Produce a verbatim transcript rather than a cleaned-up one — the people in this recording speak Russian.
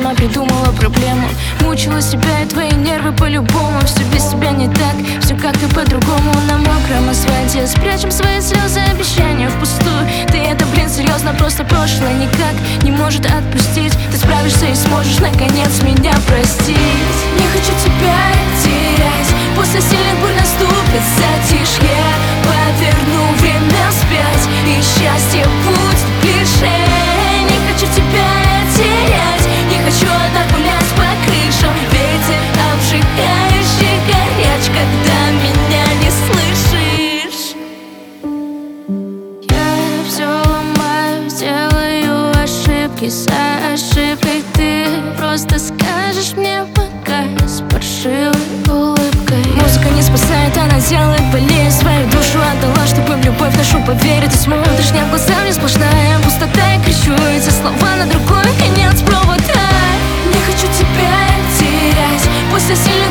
сама придумала проблему. Мучила себя и твои нервы по-любому. Все без тебя не так, все как-то по-другому. На мокром асфальте спрячем свои слезы, обещания впустую. Ты это, блин, серьезно, просто прошлое никак не может отпустить. Ты справишься и сможешь наконец меня простить. Не хочу тебя терять, после сильных бурь наступит затишье. Поверну время вспять, и счастье будет ближе. Не хочу тебя терять, не хочу одна гулять по крышам. Ветер обжигающий, горяч, когда меня не слышишь. Я все ломаю, делаю ошибки за ошибкой. Ты просто скажешь мне пока с паршивой улыбкой. Музыка не спасает, она делает больнее. Свою душу отдала, чтобы в любовь нашу поверить. Ты смотришь мне в глаза, мне сплошная пустота. Я кричу эти слова на другой конец провода. Не хочу тебя терять, после сильных